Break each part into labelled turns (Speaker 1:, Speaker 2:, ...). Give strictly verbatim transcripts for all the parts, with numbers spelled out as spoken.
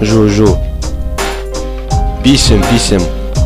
Speaker 1: Жу-жу. Писем, писем.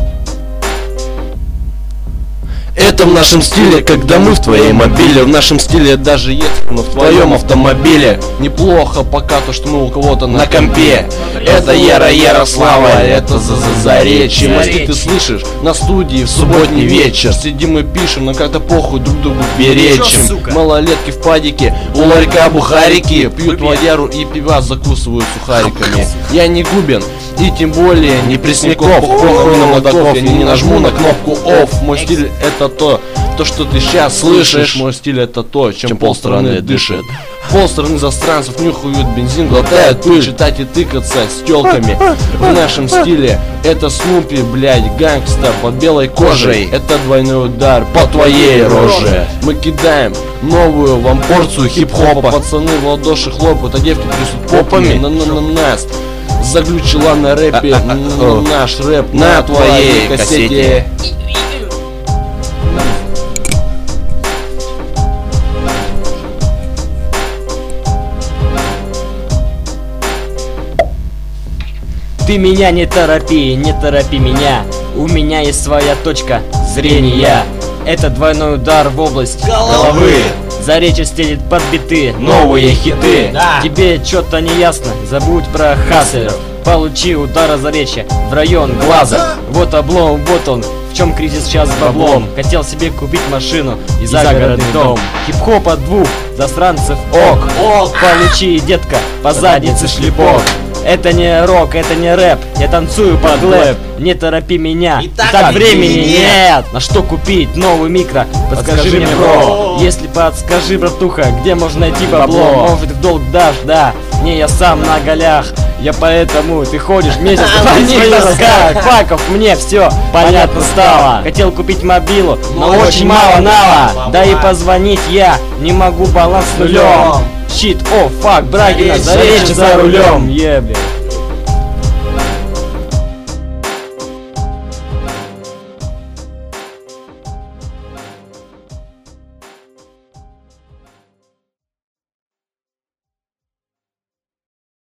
Speaker 1: Это в нашем стиле, когда мы в твоей мобиле. В нашем стиле даже есть, но в твоем автомобиле. Неплохо пока то, что мы у кого-то на компе. Это Яра Ярослава, это за за заречье. Мости ты слышишь, на студии в субботний вечер. Сидим и пишем, но как-то похуй друг другу перечим. Малолетки в падике, у ларька бухарики. Пьют водяру и пива закусывают сухариками. Я не Губин, и тем более не Пресняков. Похуй на мудаков, я не нажму на кнопку офф. Мой стиль это то, то, что ты сейчас слышишь. Мой стиль это то, чем, чем полстраны дышит. Полстраны застранцев нюхают бензин, глотают пыль. Читать и тыкаться с тёлками. В нашем стиле это Снупи, блядь, гангста под белой кожей. Это двойной удар по твоей роже. Мы кидаем новую вам порцию хип-хопа. Пацаны в ладоши хлопают, а девки трясут попами на на на нас. Заглючила на рэпе наш рэп на твоей кассете.
Speaker 2: Ты меня не торопи, не торопи меня. У меня есть своя точка зрения. Это двойной удар в область головы. Заречье стелит под биты новые хиты. Да. Тебе что-то не ясно, забудь про хаслеров. Получи удара заречья в район глаза. Вот облом, вот он, в чем кризис сейчас с баблом. Хотел себе купить машину и загородный дом. Хип-хоп от двух засранцев ок. Ок. Получи, детка, по заднице шлепок. Это не рок, это не рэп, я танцую под лэп. Не торопи меня, и так, так времени нет. нет. На что купить новый микро? Подскажи, Подскажи мне, бро. Если подскажи, братуха, где можно найти бабло? бабло? Может в долг дашь, да. Не, я сам на голях. Я поэтому, ты ходишь месяц по них таскать. Факов мне все понятно стало. Хотел купить мобилу, но очень мало нала. Да и позвонить я не могу, баланс нулем. Щит, о, фак, Брагина, заречье за рулем. Ебля.